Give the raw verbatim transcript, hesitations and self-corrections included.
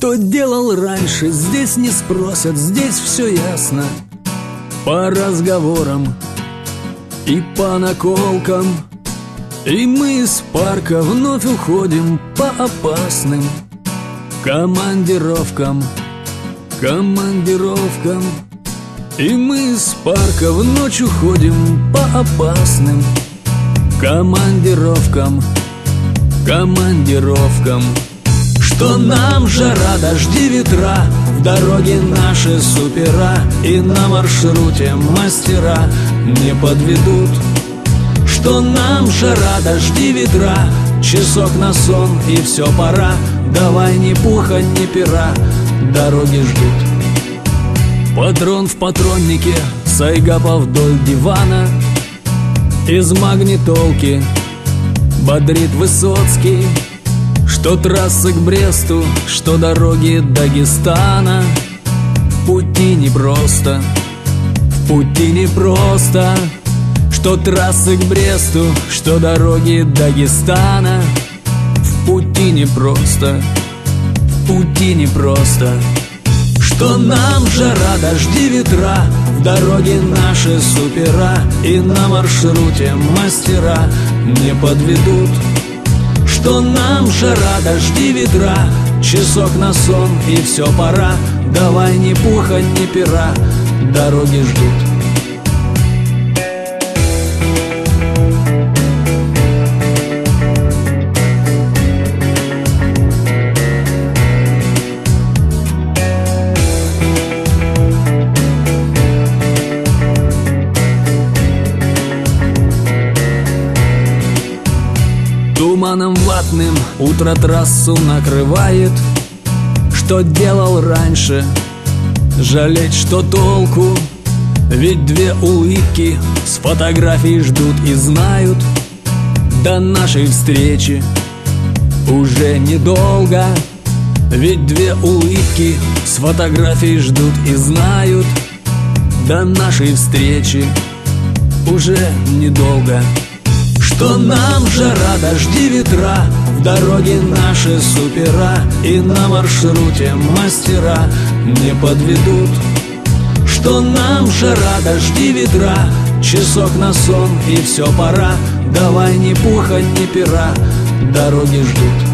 Что делал раньше, здесь не спросят, здесь все ясно. По разговорам и по наколкам. И мы из парка вновь уходим по опасным командировкам, командировкам. И мы из парка в ночь уходим по опасным командировкам, командировкам. Что нам жара, дожди, ветра, в дороге наши супера, и на маршруте мастера не подведут. Что нам жара, дожди, ветра, часок на сон и все пора. Давай ни пуха, ни пера, дороги ждут. Патрон в патроннике, сайгапа вдоль дивана. Из магнитолки бодрит Высоцкий. Что трассы к Бресту, что дороги Дагестана. В пути непросто, в пути непросто. Что трассы к Бресту, что дороги Дагестана. В пути непросто, в пути непросто. Что нам жара, дожди, ветра, в дороге наши супера, и на маршруте мастера не подведут. Что нам жара, дожди, ветра, часок на сон и все пора. Давай ни пуха, ни пера, дороги ждут. Туманом ватным утро трассу накрывает. Что делал раньше, жалеть что толку? Ведь две улыбки с фотографий ждут и знают. До нашей встречи уже недолго. Ведь две улыбки с фотографий ждут и знают. До нашей встречи уже недолго. Что нам жара, дожди, ветра, в дороге наши супера, и на маршруте мастера не подведут. Что нам жара, дожди, ветра, часок на сон и все пора. Давай ни пуха, ни пера, дороги ждут.